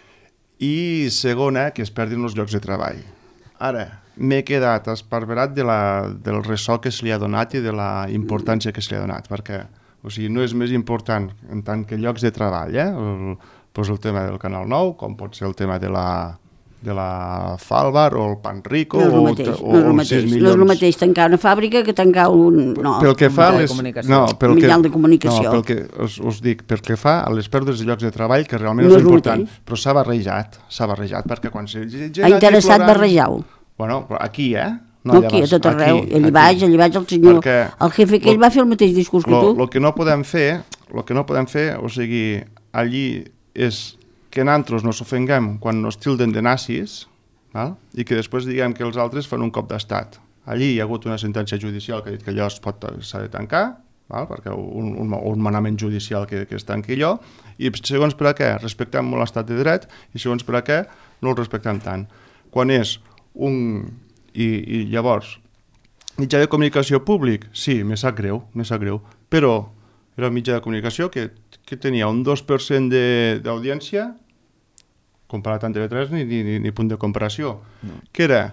I segona, que es perdin els llocs de treball. Ara, m'he quedat esparverat de la, del ressò que se li ha donat i de la importància que se li ha donat, perquè o sigui, no és més important en tant que llocs de treball, eh? el, doncs el tema del Canal nou, com pot ser el tema de la, de la Falvar o el Panrico no és el o, mateix, o, no és el o mateix, sis milions. no és el mateix tancar una fàbrica que tancar un... No, pel que fa a les... No, pel un que, mitjà de comunicació. No, pel que, us, us dic, pel que fa a les pèrdues de llocs de treball, que realment no és, és important, mateix. però s'ha barrejat, s'ha barrejat, perquè quan... Ha interessat barrejar-ho. Bueno, però aquí, eh? No, no aquí, a tot arreu. Aquí, allí baix, allí baix el senyor... Perquè el jefe que ell va fer el mateix discurs que lo, tu. El que no podem fer, el que no podem fer, o sigui, allí és que nosaltres no s'ofenguem quan nos tilden de nazis, val? I que després diguem que els altres fan un cop d'estat. Allí hi ha hagut una sentència judicial que ha dit que allò s'ha de tancar, val? Perquè un, un, un manament judicial que, que es tanqui allò, i segons per a què respectem molt l'estat de dret i segons per a què no el respectem tant. Quan és un... I, i llavors, mitjà de comunicació públic, sí, me sap greu, me sap greu, però era un mitjà de comunicació que, que tenia un dos per cent d'audiència, comparat amb T V tres, ni, ni, ni punt de comparació, no. Que era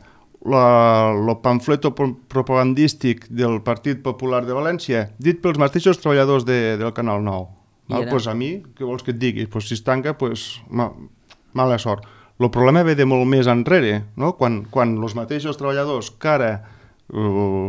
el pamfleto propagandístic del Partit Popular de València, dit pels mateixos treballadors de, del Canal nou. Val? Pues a mi, què vols que et digui? Pues si es tanca, pues, ma, mala sort. El problema ve de molt més enrere, no? Quan, quan els mateixos treballadors que ara uh,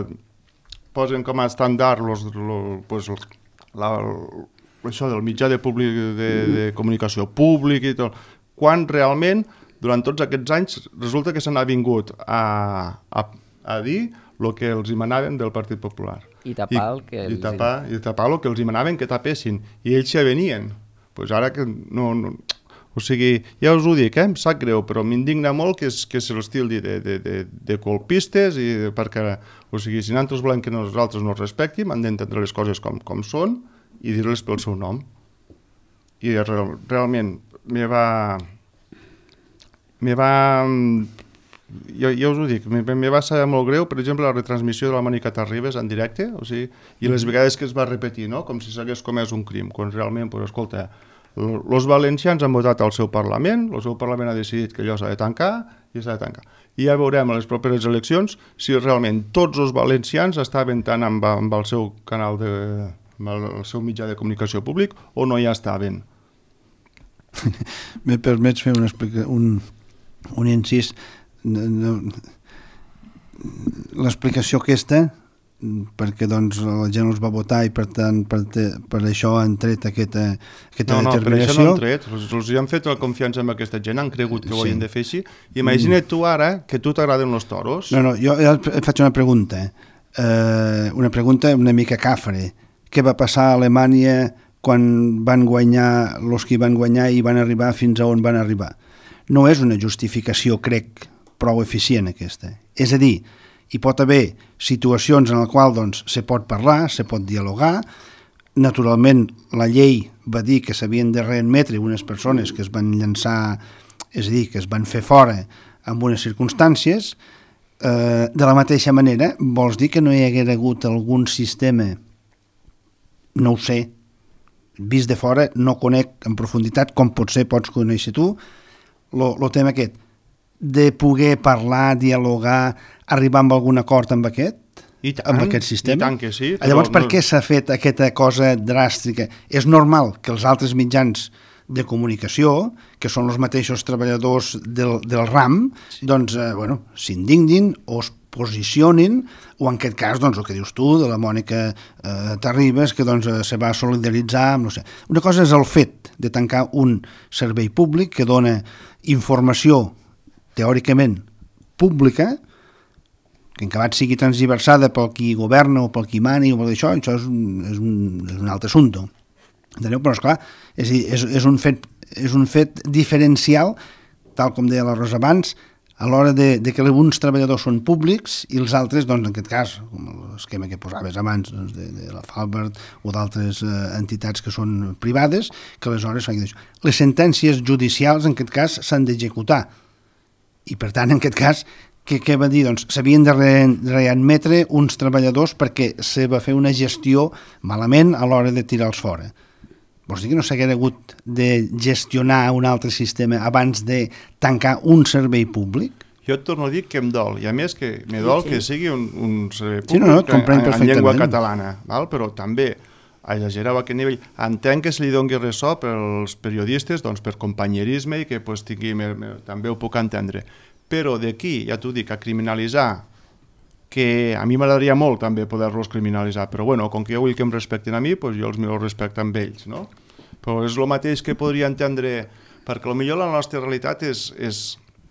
posen com a estàndard los, los, pues, la, això del mitjà de, public, de, de comunicació públic i tot, quan realment, durant tots aquests anys, resulta que se n'ha vingut a, a, a dir el que els hi manaven del Partit Popular. I tapar el que I, els... i tapar, i tapar el que els hi manaven que tapessin. I ells s'hi venien. Pues ara que no... no o sigui, ja us ho dic, eh? Em sap greu, però m'indigna molt que, és, que se'ls tildi de, de, de, de colpistes, i perquè, o sigui, si nosaltres volem que nosaltres nos respectim, hem d'entendre les coses com, com són i dir-les pel seu nom. I real, realment, me va... Me va... Ja, ja us ho dic, me, me va ser molt greu, per exemple, la retransmissió de la Mònica Terribas en directe, o sigui, i les vegades que es va repetir, no? Com si s'hagués comès un crim, quan realment, pues, escolta, els valencians han votat al seu Parlament, el seu Parlament ha decidit que allò s'ha de tancar i s'ha de tancar. I ja veurem a les properes eleccions si realment tots els valencians estaven tant amb, amb el seu canal de, amb el seu mitjà de comunicació públic o no hi estaven. Me permets fer un, un, un incís. No, no, l'explicació aquesta, perquè doncs la gent els va votar i per tant per, te, per això han tret aquesta, aquesta no, no, determinació. No, per això no han tret, els, els han fet la confiança amb aquesta gent, han cregut que ho havien sí. de fer així. Imagina't tu ara que a tu t'agraden els toros. No, no, jo, jo et faig una pregunta, eh, una pregunta una mica cafre. Què va passar a Alemanya quan van guanyar, els que van guanyar i van arribar fins a on van arribar? No és una justificació, crec, prou eficient aquesta. És a dir, hi pot haver situacions en les quals doncs, se pot parlar, se pot dialogar. Naturalment, la llei va dir que s'havien de readmetre unes persones que es van llançar, és a dir, que es van fer fora en unes circumstàncies. Eh, de la mateixa manera, vols dir que no hi hagués hagut algun sistema, no ho sé, vist de fora, no conec en profunditat, com potser pots conèixer tu, el tema aquest, de poder parlar, dialogar, arribar amb algun acord amb aquest? I tant, amb aquest sistema? I tant que sí. Llavors, per no... què s'ha fet aquesta cosa dràstica? És normal que els altres mitjans de comunicació, que són els mateixos treballadors del, del RAM, sí. doncs, eh, bueno, s'indignin o es posicionin, o en aquest cas, doncs, el que dius tu, de la Mònica eh, Terribas, que doncs, se va solidaritzar amb, no sé. Una cosa és el fet de tancar un servei públic que dona informació teòricament pública, que en acabat sigui transversada pel qui governa o pel qui mani o pel això, això és un, és un, és un altre assumpte. Enteneu? Però, esclar, és, és, és, un fet, és un fet diferencial, tal com deia la Rosa abans, a l'hora de, de que alguns treballadors són públics i els altres, doncs, en aquest cas, com l'esquema que posaves abans, doncs, de, de la Falbert o d'altres eh, entitats que són privades, que aleshores fan això. Les sentències judicials, en aquest cas, s'han d'executar. I, per tant, en aquest cas, què, què va dir? Doncs s'havien de re, readmetre uns treballadors perquè se va fer una gestió malament a l'hora de tirar-los fora. Vols dir que no s'hagués hagut de gestionar un altre sistema abans de tancar un servei públic? Jo et torno a dir que em dol, i a més que me dol sí, sí. que sigui un, un servei públic sí, no, no, en, en llengua catalana, val? Però també, exagereu a aquest nivell, entenc que se li doni ressò pels periodistes, doncs per companyerisme i que pues, tingui, me, me, també ho puc entendre. Però d'aquí, ja t'ho dic, a criminalitzar, que a mi m'agradaria molt també poder-los criminalitzar, però bueno, com que jo vull que em respectin a mi, doncs jo els meus respecto amb ells, no? Però és el mateix que podria entendre, perquè potser la nostra realitat és, és,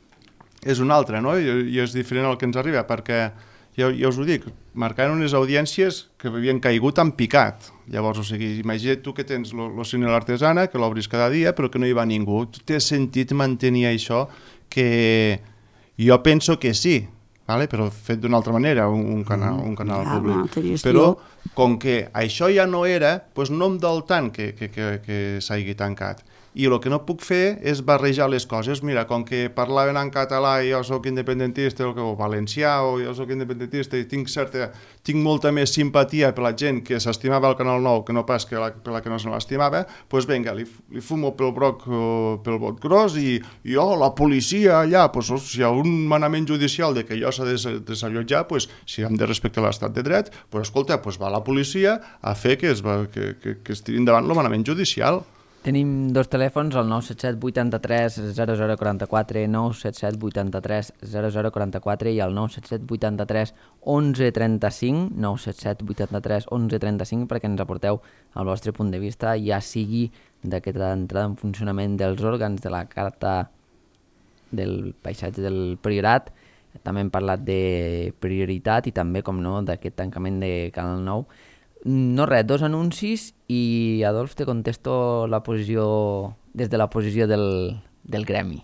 és una altra, no? I, i és diferent al que ens arriba, perquè, ja, ja us ho dic, marcaven unes audiències que havien caigut en picat. Llavors, o sigui, imagina't tu que tens el cine de l'artesana, que l'obris cada dia, però que no hi va ningú. Tu t'has sentit mantenir això, que jo penso que sí, vale? Però fet d'una altra manera, un, un canal, un canal ja, públic. Però, com que això ja no era, doncs no em dol tant que, que, que, que s'hagi tancat. I el que no puc fer és barrejar les coses. Mira, com que parlaven en català i jo soc independentista, o valencià, o jo soc independentista i tinc, certa, tinc molta més simpatia per la gent que s'estimava el Canal nou que no pas que la, per la que no se l'estimava, doncs vinga, li, li fumo pel broc, pel bot gros i, i oh, la policia allà, doncs, si hi ha un manament judicial de que allò s'ha de desallotjar, doncs, si hem de respectar l'estat de dret, doncs, escolta, doncs va la policia a fer que es, va, que, que, que es tiri endavant el manament judicial. Tenim dos telèfons, el nou set set vuitanta-tres zero zero quaranta-quatre, nou set set vuitanta-tres zero zero quaranta-quatre i el nou set set vuitanta-tres onze trenta-cinc, nou set set vuitanta-tres onze trenta-cinc, perquè ens aporteu el vostre punt de vista, ja sigui d'aquesta entrada en funcionament dels òrgans de la Carta del Paisatge del Priorat. També hem parlat de prioritat i també, com no, d'aquest tancament de Canal nou. No res, dos anuncis i Adolf te contesto la posició des de la posició del, del gremi.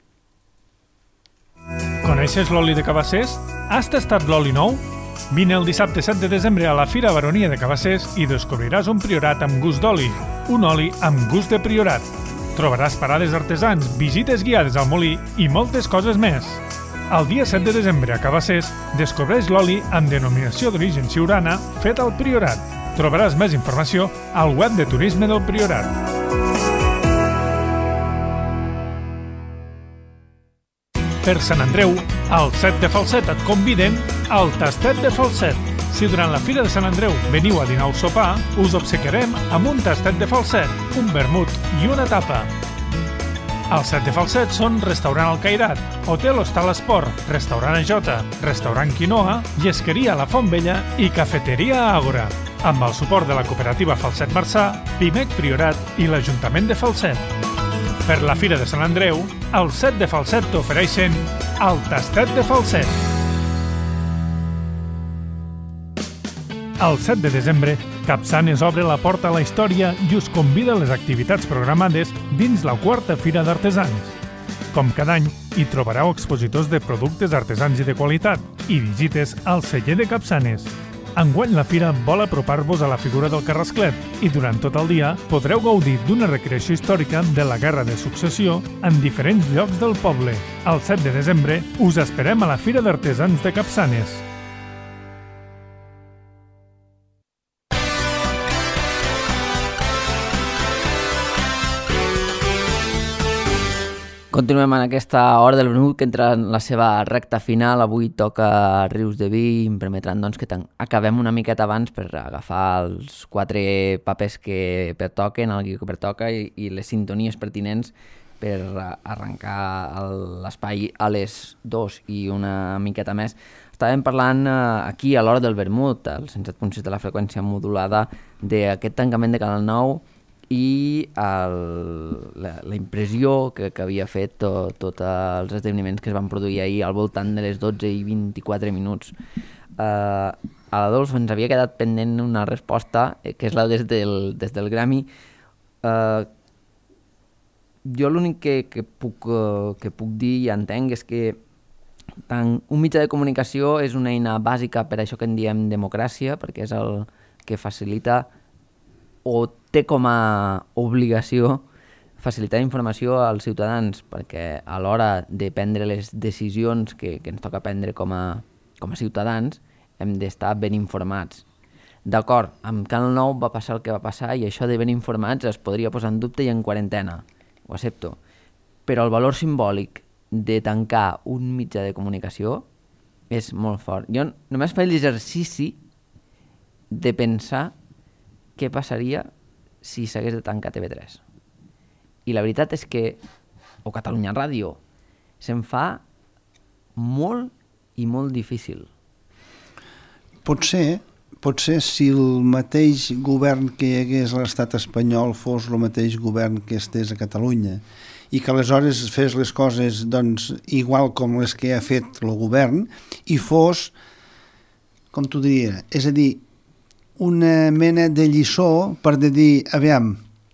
Coneixes l'oli de Cabassers? Has tastat l'oli nou? Vine el dissabte set de desembre a la Fira Baronia de Cabassers i descobriràs un priorat amb gust d'oli, un oli amb gust de priorat. Trobaràs parades d'artesans, visites guiades al molí i moltes coses més. El dia set de desembre a Cabassers descobreix l'oli amb denominació d'origen siurana fet al Priorat. Trobaràs més informació al web de Turisme del Priorat. Per Sant Andreu, al Set de Falset et conviden al Tastet de Falset. Si durant la Fira de Sant Andreu veniu a dinar o sopar, us obsequiarem amb un tastet de falset, un vermut i una tapa. El Set de Falset són Restaurant El Cairat, Hotel Hostal Esport, Restaurant Ajota, Restaurant Quinoa, Llesqueria La Font Vella i Cafeteria Àgora, amb el suport de la cooperativa Falset Marçà, Pimec Priorat i l'Ajuntament de Falset. Per la Fira de Sant Andreu, el Set de Falset t'ofereixen el Tastet de Falset. El set de desembre, Capçanes obre la porta a la història i us convida a les activitats programades dins la quarta Fira d'Artesans. Com cada any, hi trobareu expositors de productes artesans i de qualitat i visites al celler de Capçanes. Enguany la fira vol apropar-vos a la figura del Carrasclet i durant tot el dia podreu gaudir d'una recreació històrica de la Guerra de Successió en diferents llocs del poble. El set de desembre us esperem a la Fira d'Artesans de Capçanes. Continuem en aquesta hora del vermut que entra en la seva recta final. Avui toca Rius de Vi i em permetran doncs, que acabem una miqueta abans per agafar els quatre papers que pertoquen, el guió que pertoca i, i les sintonies pertinents per arrencar l'espai a les dues i una miqueta més. Estàvem parlant aquí a l'hora del vermut, al cent set punt sis de la freqüència modulada, d'aquest tancament de Canal nou i el, la, la impressió que, que havia fet tots tot els esdeveniments que es van produir ahir al voltant de les dotze i vint-i-quatre minuts. Uh, a l'Adolf ens havia quedat pendent una resposta, eh, que és la des del, des del gremi. Uh, jo l'únic que, que, puc, uh, que puc dir i entenc és que tant, un mitjà de comunicació és una eina bàsica per això que en diem democràcia, perquè és el que facilita o té com a obligació facilitar informació als ciutadans, perquè a l'hora de prendre les decisions que, que ens toca prendre com a, com a ciutadans hem d'estar ben informats. D'acord, amb Canal nou va passar el que va passar i això de ben informats es podria posar en dubte i en quarantena, ho accepto, però el valor simbòlic de tancar un mitjà de comunicació és molt fort. Jo només faig l'exercici de pensar què passaria si s'hagués de tancar T V tres. I la veritat és que, o Catalunya Ràdio, se'n fa molt i molt difícil. Potser, potser si el mateix govern que hi hagués a l'estat espanyol fos el mateix govern que estés a Catalunya i que aleshores fes les coses doncs, igual com les que ha fet el govern i fos, com t'ho diria, és a dir, una mena de lliçó per de dir, aviam,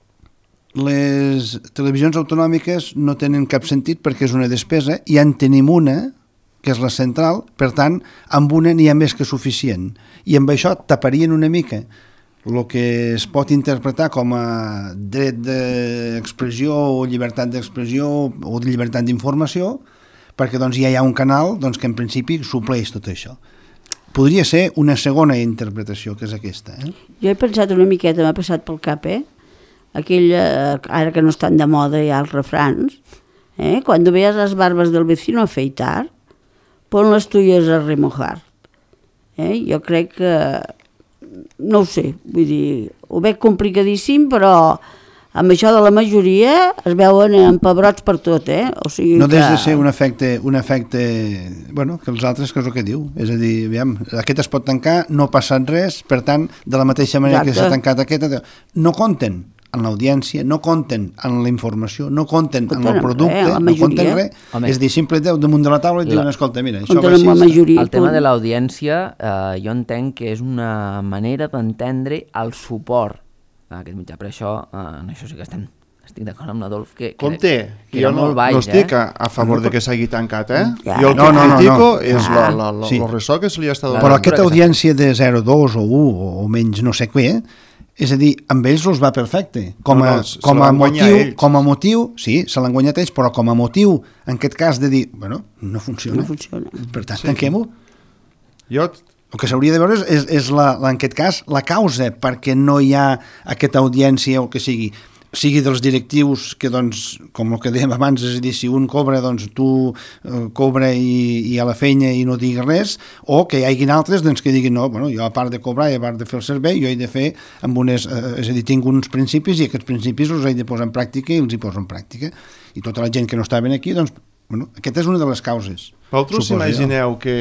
les televisions autonòmiques no tenen cap sentit perquè és una despesa i en tenim una, que és la central, per tant, amb una n'hi ha més que suficient. I amb això taparien una mica el que es pot interpretar com a dret d'expressió o llibertat d'expressió o de llibertat d'informació, perquè doncs, ja hi ha un canal doncs, que en principi supleix tot això. Podria ser una segona interpretació, que és aquesta. Eh? Jo he pensat una miqueta, m'ha passat pel cap, eh? Aquell, eh, ara que no estan de moda ja els refrans, eh? Cuando veas las barbas del vecino afeitar, pon les tuyes a remojar. Eh? Jo crec que, no ho sé, vull dir, ho veig complicadíssim, però amb això de la majoria es veuen empebrots per tot, eh? O sigui no que... des de ser un efecte, un efecte, bueno, que els altres, que és el que diu, és a dir, aviam, aquest es pot tancar, no ha passat res, per tant, de la mateixa manera Exacte. Que s'ha tancat aquest, no compten en l'audiència, no compten en la informació, no compten en el producte, res, no compten res, Home. És dir, simple Déu damunt de la taula i diuen, escolta, mira, això va així. Majoria, el tema de l'audiència, eh, jo entenc que és una manera d'entendre el suport a aquest mitjà, per això, eh, en això sí que estem, estic d'acord amb l'Adolf, que, que, Compte, que, que jo no, baix, no estic eh? a favor de que s'hagi tancat, eh? Ja. Jo el que no, no, critico no, no. és ah. la, la, sí. el ressò que se li ha estat donant. Però aquesta audiència de zero coma dos o u o menys no sé què, és a dir, amb ells els va perfecte. Com a, no, no, com a, motiu, com a motiu, sí, se l'han guanyat ells, però com a motiu, en aquest cas, de dir, bueno, no funciona. No funciona. Per tant, sí. tanquem-ho. Jo... El que s'hauria de veure és, és la, en aquest cas, la causa perquè no hi ha aquesta audiència o que sigui. Sigui dels directius que, doncs, com el que dèiem abans, és a dir, si un cobra, doncs tu eh, cobra i, i a la feina i no digues res, o que hi hagin altres doncs, que diguin, no, bueno, jo a part de cobrar i a part de fer el servei, jo he de fer amb unes, eh, és a dir, tinc uns principis i aquests principis els he de posar en pràctica i els hi poso en pràctica. I tota la gent que no estaven aquí, doncs, bueno, aquesta és una de les causes. Vosaltres imagineu que,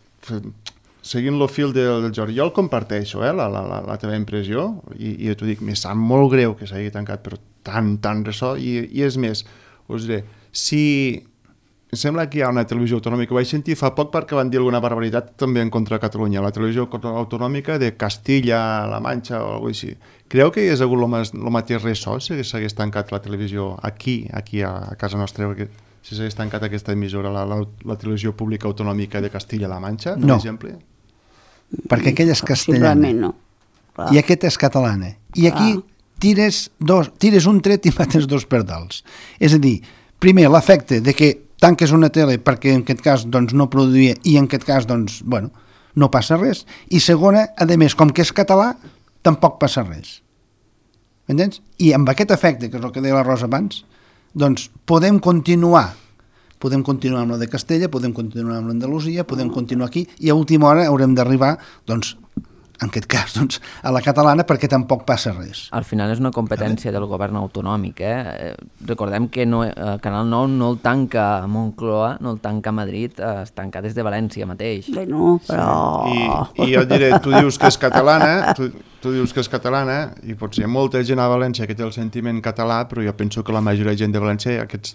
seguint el fil del, del Jordi, jo el comparteixo, eh, la, la, la, la teva impressió, i, i t'ho dic, me sap molt greu que s'hagi tancat, però tan, tan ressò, i, i és més, us diré, si em sembla que hi ha una televisió autonòmica, ho vaig sentir fa poc perquè van dir alguna barbaritat també en contra de Catalunya, la televisió autonòmica de Castilla-La Manxa o alguna cosa així. Creu que hi hagués hagut el mateix ressò si s'hagués tancat la televisió aquí, aquí a, a casa nostra, perquè si s'hagués tancat aquesta emissora, la, la, la televisió pública autonòmica de Castilla-La Manxa, per no. exemple? Perquè aquella és castellana no. i aquesta és catalana i aquí ah. tires, dos, tires un tret i mates dos pardals, és a dir, primer l'efecte de que tanques una tele perquè en aquest cas doncs, no produïa i en aquest cas doncs, bueno, no passa res, i segona, a més, com que és català tampoc passa res, entens? I amb aquest efecte, que és el que deia la Rosa abans, doncs podem continuar podem continuar amb la de Castella, podem continuar amb l'Andalusia, podem continuar aquí, i a última hora haurem d'arribar, doncs, en aquest cas, doncs, a la catalana, perquè tampoc passa res. Al final és una competència del govern autonòmic, eh? Recordem que no, eh, Canal nou no el tanca a Moncloa, no el tanca a Madrid, eh, es tanca des de València mateix. Bé, no, però... Sí. I, I jo et diré, tu dius que és catalana, tu, tu dius que és catalana, i potser hi ha molta gent a València que té el sentiment català, però jo penso que la majoria de gent de València, aquests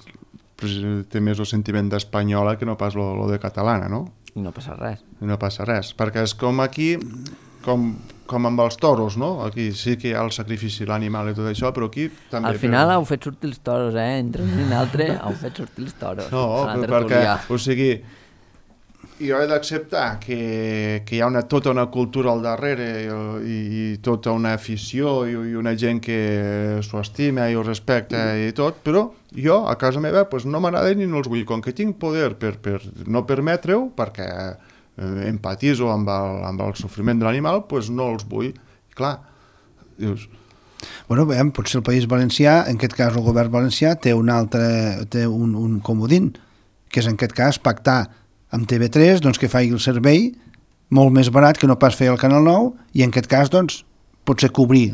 té més el sentiment d'espanyola que no pas lo de catalana, no? I no passa res. I no passa res, perquè és com aquí, com, com amb els toros, no? Aquí sí que hi ha el sacrifici, l'animal i tot això, però aquí també... Al final però... heu fet sortir els toros, eh? Entre un i l'altre heu fet sortir els toros. No, perquè, o sigui, jo he d'acceptar que, que hi ha una, tota una cultura al darrere i, i tota una afició i, i una gent que s'ho estima i ho respecta i tot, però jo a casa meva pues, no m'agraden ni no els vull. Com que tinc poder per, per no permetre-ho, perquè eh, empatizo amb el, amb el sofriment de l'animal, pues no els vull. I clar, dius... Bueno, veiem, potser el País Valencià, en aquest cas el govern valencià, té un altre, té un, un comodín, que és en aquest cas pactar amb T V tres doncs, que faci el servei molt més barat que no pas fer el Canal nou i en aquest cas doncs, potser cobrir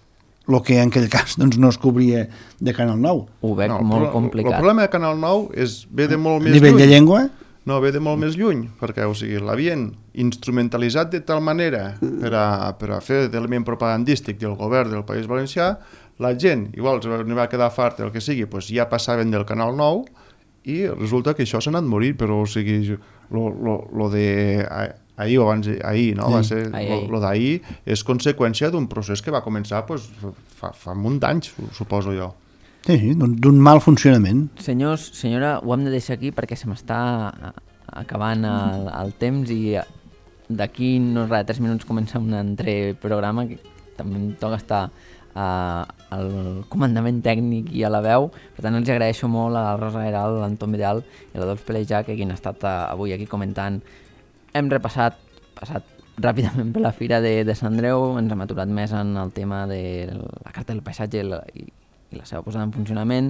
el que en aquell cas doncs, no es cobria de Canal nou. Ho veig no, molt el, complicat. El problema de Canal nou és, ve de molt A més nivell lluny. de llengua? No, ve de molt més lluny, perquè o sigui, l'havien instrumentalitzat de tal manera per a, per a fer d'element propagandístic del govern del País Valencià, la gent, igual no va quedar fart el que sigui, doncs ja passaven del Canal nou i resulta que això s'ha anat morint, però o sigui, lo, lo, lo de ahir o abans, ahir, no? Va ser, ahir, ahir. Lo, lo d'ahir és conseqüència d'un procés que va començar pues, fa, fa un munt d'anys, suposo jo. Sí, sí, d'un mal funcionament. Senyors, senyora, ho hem de deixar aquí perquè se m'està acabant el, el temps i d'aquí no res, tres minuts comença un altre programa que també em toca estar uh, al comandament tècnic i a la veu. Per tant, els agraeixo molt a la Rosa Heral, a l'Anton Vidal i a l'Adolf Pelejà, que han estat uh, avui aquí comentant. Hem repassat, passat ràpidament per la Fira de, de Sant Andreu, ens hem aturat més en el tema de la Carta del Paisatge i la, i, i la seva posada en funcionament.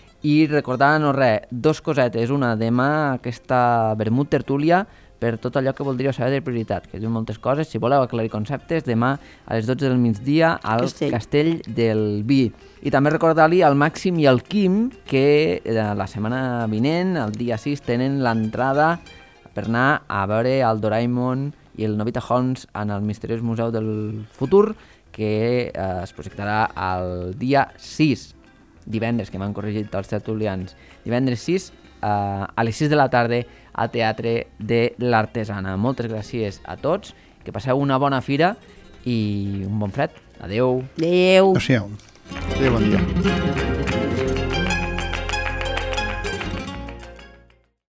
I recordar, no res, dos cosetes. Una, demà aquesta vermut tertúlia per tot allò que voldríeu saber de prioritat, que diu moltes coses. Si voleu aclarir conceptes, demà a les dotze del migdia al Castell, Castell del Vi. I també recordar-li al Màxim i al Quim que la setmana vinent, el dia sis, tenen l'entrada per anar a veure el Doraemon i el Novita Holmes en el Misteriós Museu del Futur, que eh, es projectarà el dia sis, divendres, que m'han corregit els tertulians, divendres sis, eh, a les sis de la tarda al Teatre de l'Artesana. Moltes gràcies a tots, que passeu una bona fira i un bon fred. Adeu. Adeu. Adéu. Adéu, bon dia.